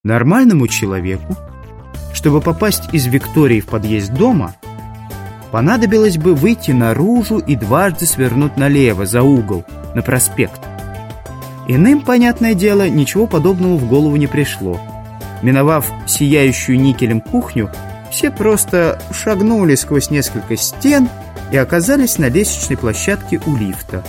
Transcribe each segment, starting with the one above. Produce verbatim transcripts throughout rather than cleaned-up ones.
Нормальному человеку, чтобы попасть из Виктории в подъезд дома, понадобилось бы выйти наружу и дважды свернуть налево, за угол, на проспект. Иным, понятное дело, ничего подобного в голову не пришло. Миновав сияющую никелем кухню, все просто шагнули сквозь несколько стен и оказались на лестничной площадке у лифта.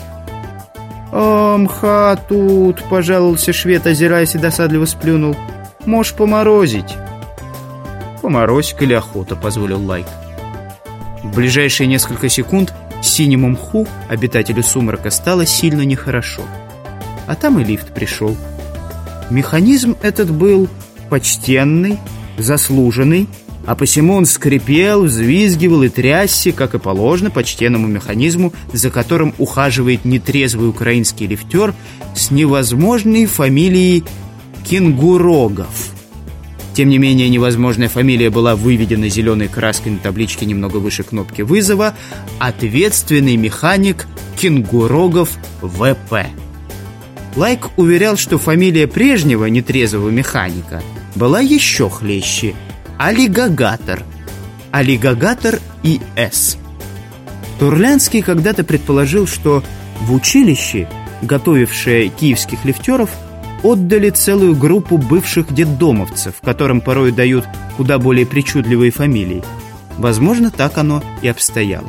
«А, мха тут!» — пожаловался швед, озираясь, и досадливо сплюнул. «Можешь поморозить». «Поморозь, коли охота», — позволил Лайк. В ближайшие несколько секунд синему мху, обитателю сумрака, стало сильно нехорошо. А там и лифт пришел. Механизм этот был почтенный, заслуженный, а посему он скрипел, взвизгивал и трясся, как и положено почтенному механизму, за которым ухаживает нетрезвый украинский лифтер с невозможной фамилией Кенгурогов. Тем не менее, невозможная фамилия была выведена зеленой краской на табличке немного выше кнопки вызова: «Ответственный механик Кенгурогов вэ пэ». Лайк уверял, что фамилия прежнего нетрезвого механика была еще хлеще — Алигагатор. Алигагатор и эс. Турлянский когда-то предположил, что в училище, готовившее киевских лифтеров, отдали целую группу бывших детдомовцев, которым порой дают куда более причудливые фамилии. Возможно, так оно и обстояло.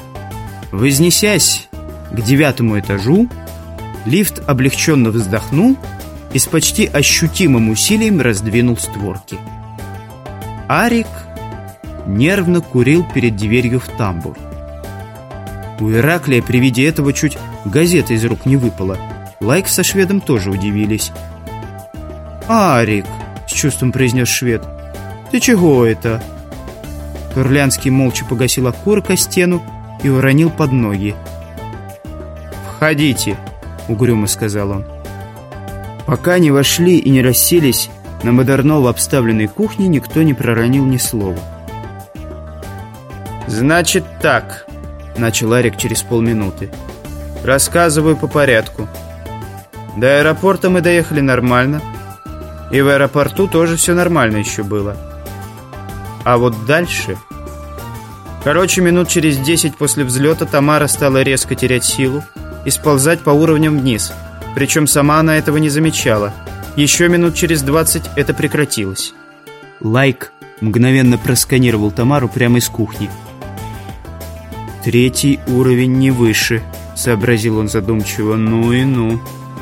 Вознесясь к девятому этажу, лифт облегченно вздохнул и с почти ощутимым усилием раздвинул створки. Арик нервно курил перед дверью в тамбур. У Ираклия при виде этого чуть газета из рук не выпала. Лайк со шведом тоже удивились. «Арик», — с чувством произнес швед, — «ты чего это?» Турлянский молча погасил окурок о стену и уронил под ноги. «Входите», — угрюмо сказал он. Пока не вошли и не расселись на модерново обставленной кухне, никто не проронил ни слова. «Значит так», — начал Арик через полминуты. «Рассказываю по порядку. До аэропорта мы доехали нормально, и в аэропорту тоже все нормально еще было. А вот дальше... Короче, минут через десять после взлета Тамара стала резко терять силу и сползать по уровням вниз. Причем сама она этого не замечала. Еще минут через двадцать это прекратилось». Лайк мгновенно просканировал Тамару прямо из кухни. «Третий уровень не выше», — сообразил он задумчиво. «Ну и ну».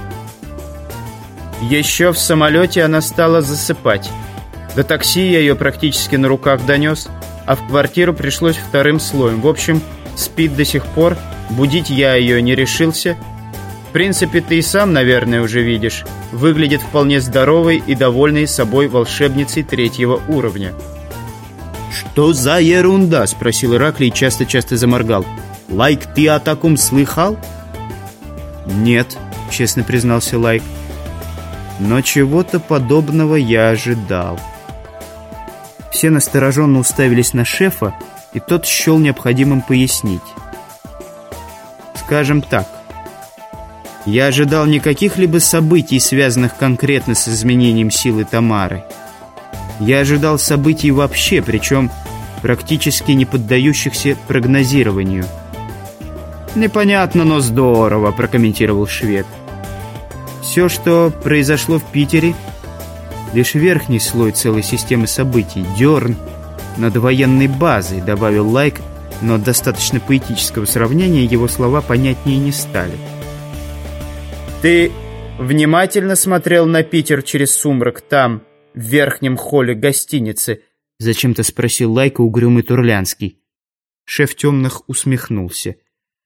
Еще в самолете она стала засыпать. До такси я ее практически на руках донес, а в квартиру пришлось вторым слоем. В общем, спит до сих пор, будить я ее не решился. В принципе, ты и сам, наверное, уже видишь. Выглядит вполне здоровой и довольной собой волшебницей третьего уровня. «Что за ерунда?» — спросил Ираклий и часто-часто заморгал. «Лайк, ты о таком слыхал?» «Нет», — честно признался Лайк. «Но чего-то подобного я ожидал». Все настороженно уставились на шефа, и тот счел необходимым пояснить. «Скажем так, я ожидал не каких-либо событий, связанных конкретно с изменением силы Тамары. Я ожидал событий вообще, причем практически не поддающихся прогнозированию». «Непонятно, но здорово», — прокомментировал швед. «Все, что произошло в Питере, лишь верхний слой целой системы событий, дерн над военной базой», — добавил Лайк, но от достаточно поэтического сравнения его слова понятнее не стали. «Ты внимательно смотрел на Питер через сумрак там, в верхнем холле гостиницы?» — зачем-то спросил Лайка угрюмый Турлянский. Шеф темных усмехнулся.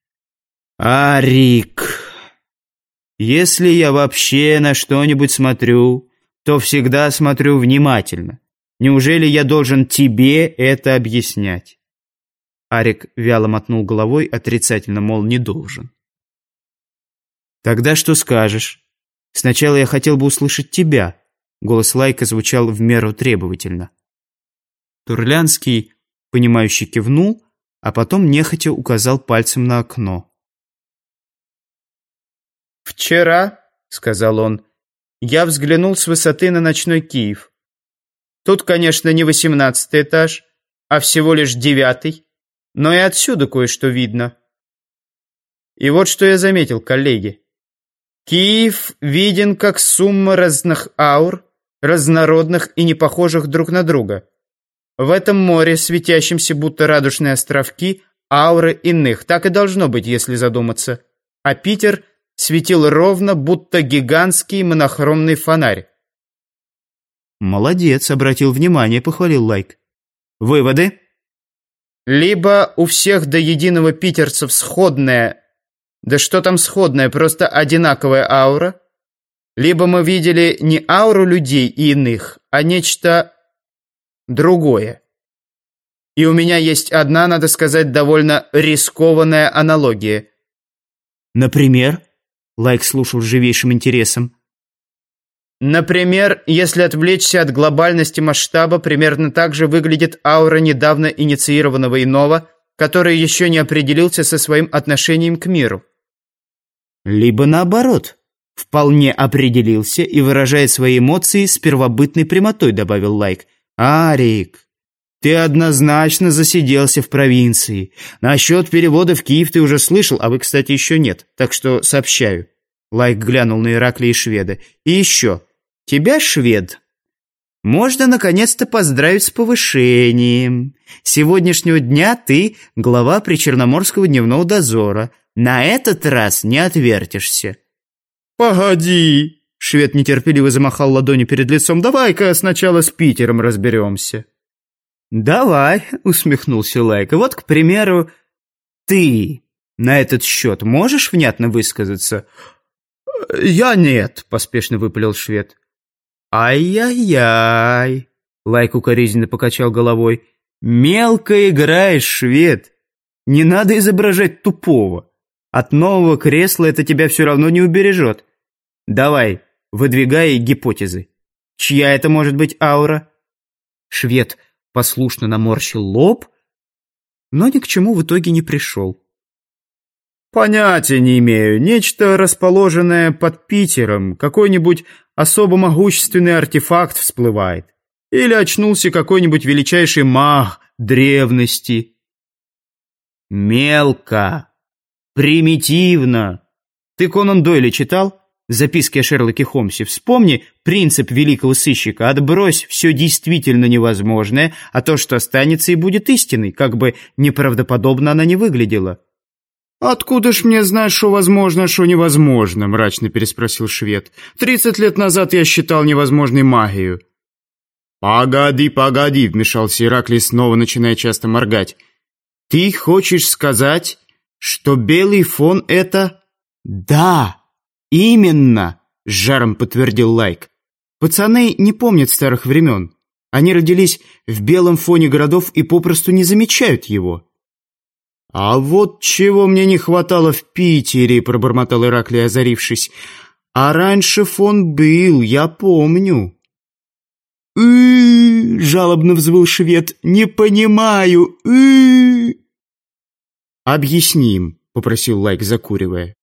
«Арик, если я вообще на что-нибудь смотрю, то всегда смотрю внимательно. Неужели я должен тебе это объяснять?» Арик вяло мотнул головой, отрицательно, мол, не должен. «Тогда что скажешь? Сначала я хотел бы услышать тебя». Голос Лайка звучал в меру требовательно. Турлянский, понимающе кивнул, а потом нехотя указал пальцем на окно. «Вчера, — сказал он, — я взглянул с высоты на ночной Киев. Тут, конечно, не восемнадцатый этаж, а всего лишь девятый, но и отсюда кое-что видно. И вот что я заметил, коллеги. Киев виден как сумма разных аур, разнородных и не похожих друг на друга. В этом море, светящемся будто радужные островки, ауры иных. Так и должно быть, если задуматься. А Питер светил ровно, будто гигантский монохромный фонарь. «Молодец», — обратил внимание, похвалил Лайк. «Выводы?» Либо у всех до единого питерцев сходная, да что там сходная, просто одинаковая аура, либо мы видели не ауру людей и иных, а нечто другое. И у меня есть одна, надо сказать, довольно рискованная аналогия. «Например?» — Лайк слушал с живейшим интересом. Например, если отвлечься от глобальности масштаба, примерно так же выглядит аура недавно инициированного иного, который еще не определился со своим отношением к миру. Либо наоборот, вполне определился и выражает свои эмоции с первобытной прямотой, добавил Лайк. «Арик, ты однозначно засиделся в провинции. Насчет перевода в Киев ты уже слышал, а вы, кстати, еще нет, так что сообщаю». Лайк глянул на Ираклия и шведа. «И еще, тебя, швед, можно наконец-то поздравить с повышением. С сегодняшнего дня ты глава Причерноморского дневного дозора. На этот раз не отвертишься». «Погоди!» — швед нетерпеливо замахал ладонью перед лицом. «Давай-ка сначала с Питером разберемся». «Давай», — усмехнулся Лайк. «Вот, к примеру, ты на этот счет можешь внятно высказаться?» «Я нет», — поспешно выпалил швед. «Ай-яй-яй», — Лайк укоризненно покачал головой. «Мелко играешь, швед. Не надо изображать тупого. От нового кресла это тебя все равно не убережет. Давай, выдвигай гипотезы. Чья это может быть аура?» Швед послушно наморщил лоб, но ни к чему в итоге не пришел. «Понятия не имею. Нечто, расположенное под Питером. Какой-нибудь особо могущественный артефакт всплывает. Или очнулся какой-нибудь величайший маг древности». «Мелко. Примитивно. Ты Конан Дойля читал? Записки о Шерлоке Холмсе. Вспомни принцип великого сыщика. Отбрось все действительно невозможное, а то, что останется, и будет истиной, как бы неправдоподобно она не выглядела». «Откуда ж мне знать, что возможно, а что невозможно?» — мрачно переспросил швед. «Тридцать лет назад я считал невозможной магию». «Погоди, погоди», — вмешался Ираклий, снова начиная часто моргать. «Ты хочешь сказать, что белый фон — это...» «Да, именно», — с жаром подтвердил Лайк. «Пацаны не помнят старых времен. Они родились в белом фоне городов и попросту не замечают его». «А вот чего мне не хватало в Питере», — пробормотал Ираклий, озарившись. «А раньше фон был, я помню». «Ы-ы-ы», жалобно взвыл швед, «не понимаю, ы-ы-ы». «Объясним», — попросил Лайк, закуривая.